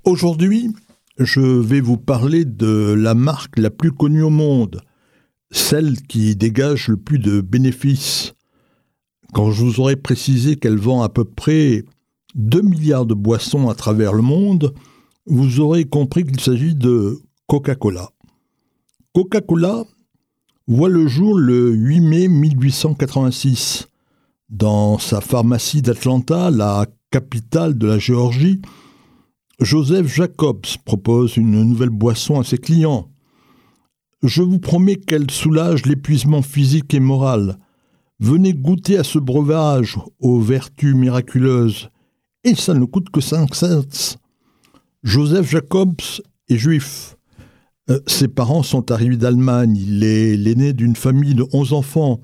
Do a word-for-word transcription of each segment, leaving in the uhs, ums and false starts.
Aujourd'hui, je vais vous parler de la marque la plus connue au monde, celle qui dégage le plus de bénéfices. Quand je vous aurai précisé qu'elle vend à peu près deux milliards de boissons à travers le monde, vous aurez compris qu'il s'agit de Coca-Cola. Coca-Cola voit le jour le huit mai mille huit cent quatre-vingt-six. Dans sa pharmacie d'Atlanta, la capitale de la Géorgie, Joseph Jacobs propose une nouvelle boisson à ses clients. Je vous promets qu'elle soulage l'épuisement physique et moral. Venez goûter à ce breuvage aux vertus miraculeuses. Et ça ne coûte que cinq cents. Joseph Jacobs est juif. Euh, ses parents sont arrivés d'Allemagne. Il est l'aîné d'une famille de onze enfants.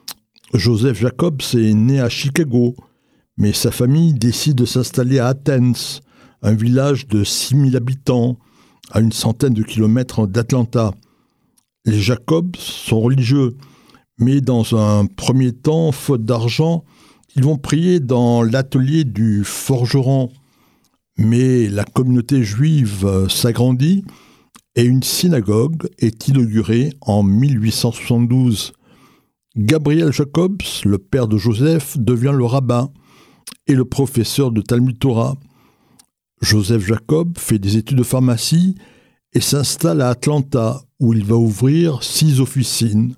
Joseph Jacobs est né à Chicago, mais sa famille décide de s'installer à Athens, un village de six mille habitants, à une centaine de kilomètres d'Atlanta. Les Jacobs sont religieux, mais dans un premier temps, faute d'argent, ils vont prier dans l'atelier du forgeron. Mais la communauté juive s'agrandit et une synagogue est inaugurée en mille huit cent soixante-douze. Gabriel Jacobs, le père de Joseph, devient le rabbin et le professeur de Talmud Torah. Joseph Jacobs fait des études de pharmacie et s'installe à Atlanta, où il va ouvrir six officines.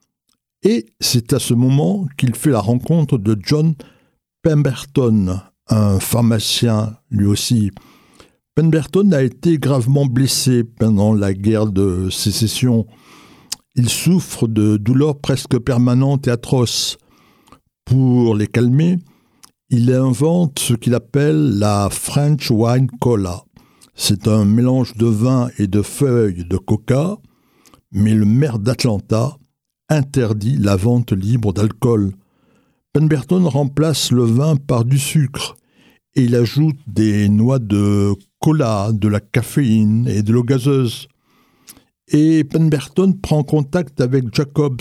Et c'est à ce moment qu'il fait la rencontre de John Pemberton, un pharmacien lui aussi. Pemberton a été gravement blessé pendant la guerre de sécession. Il souffre de douleurs presque permanentes et atroces. Pour les calmer, il invente ce qu'il appelle la French Wine Cola. C'est un mélange de vin et de feuilles de coca, mais le maire d'Atlanta interdit la vente libre d'alcool. Pemberton remplace le vin par du sucre et il ajoute des noix de cola, de la caféine et de l'eau gazeuse. Et Pemberton prend contact avec Jacobs.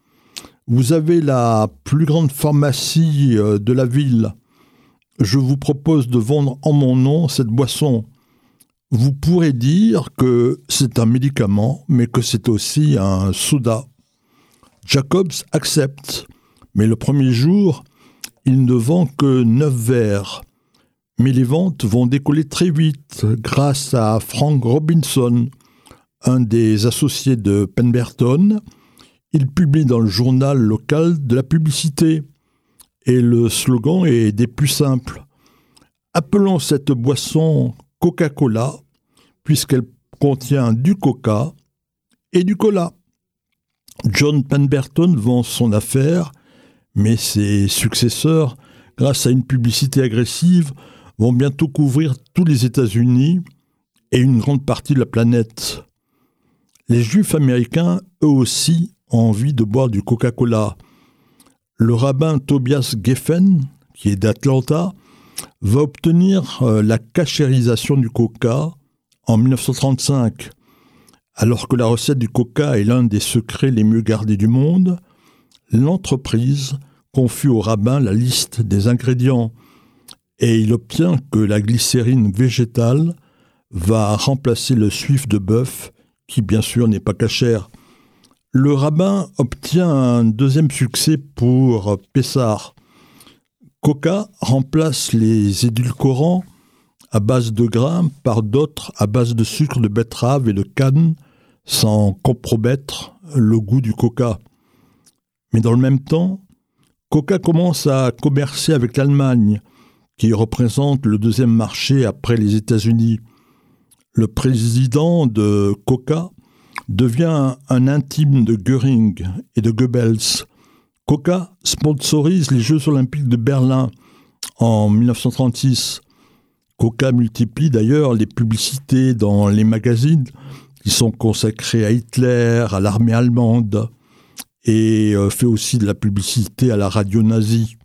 Vous avez la plus grande pharmacie de la ville. Je vous propose de vendre en mon nom cette boisson. Vous pourrez dire que c'est un médicament, mais que c'est aussi un soda. Jacobs accepte, mais le premier jour, il ne vend que neuf verres. Mais les ventes vont décoller très vite grâce à Frank Robinson, un des associés de Pemberton. Il publie dans le journal local de la publicité. Et le slogan est des plus simples. Appelons cette boisson Coca-Cola, puisqu'elle contient du coca et du cola. John Pemberton vend son affaire, mais ses successeurs, grâce à une publicité agressive, vont bientôt couvrir tous les États-Unis et une grande partie de la planète. Les Juifs américains, eux aussi, ont envie de boire du Coca-Cola. Le rabbin Tobias Geffen, qui est d'Atlanta, va obtenir euh, la cachérisation du coca en dix-neuf cent trente-cinq. Alors que la recette du coca est l'un des secrets les mieux gardés du monde, l'entreprise confie au rabbin la liste des ingrédients et il obtient que la glycérine végétale va remplacer le suif de bœuf, qui bien sûr n'est pas cachère. Le rabbin obtient un deuxième succès pour Pessah. Coca remplace les édulcorants à base de grains par d'autres à base de sucre de betterave et de canne, sans compromettre le goût du coca. Mais dans le même temps, Coca commence à commercer avec l'Allemagne, qui représente le deuxième marché après les États-Unis. Le président de Coca devient un intime de Göring et de Goebbels. Coca sponsorise les Jeux olympiques de Berlin en dix-neuf cent trente-six. Coca multiplie d'ailleurs les publicités dans les magazines qui sont consacrés à Hitler, à l'armée allemande, et fait aussi de la publicité à la radio nazie.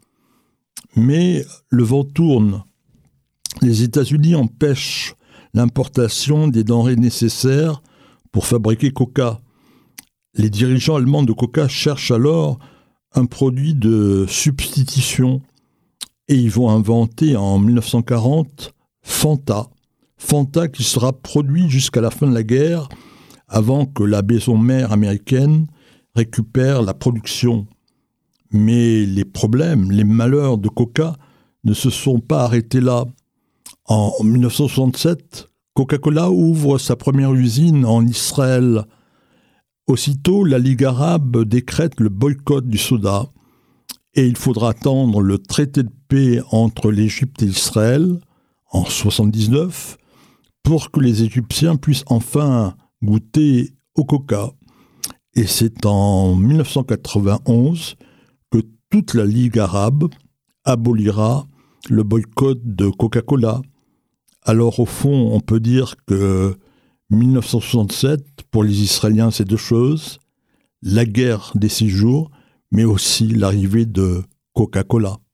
Mais le vent tourne. Les États-Unis empêchent l'importation des denrées nécessaires pour fabriquer Coca. Les dirigeants allemands de Coca cherchent alors un produit de substitution et ils vont inventer en dix-neuf cent quarante Fanta, Fanta qui sera produit jusqu'à la fin de la guerre, avant que la maison mère américaine récupère la production. Mais les problèmes, les malheurs de Coca ne se sont pas arrêtés là. En dix-neuf cent soixante-sept, Coca-Cola ouvre sa première usine en Israël. Aussitôt, la Ligue arabe décrète le boycott du soda et il faudra attendre le traité de paix entre l'Égypte et Israël en soixante-dix-neuf pour que les Égyptiens puissent enfin goûter au coca. Et c'est en dix-neuf cent quatre-vingt-onze que toute la Ligue arabe abolira le boycott de Coca-Cola. Alors au fond, on peut dire que dix-neuf cent soixante-sept, pour les Israéliens, c'est deux choses. La guerre des six jours, mais aussi l'arrivée de Coca-Cola.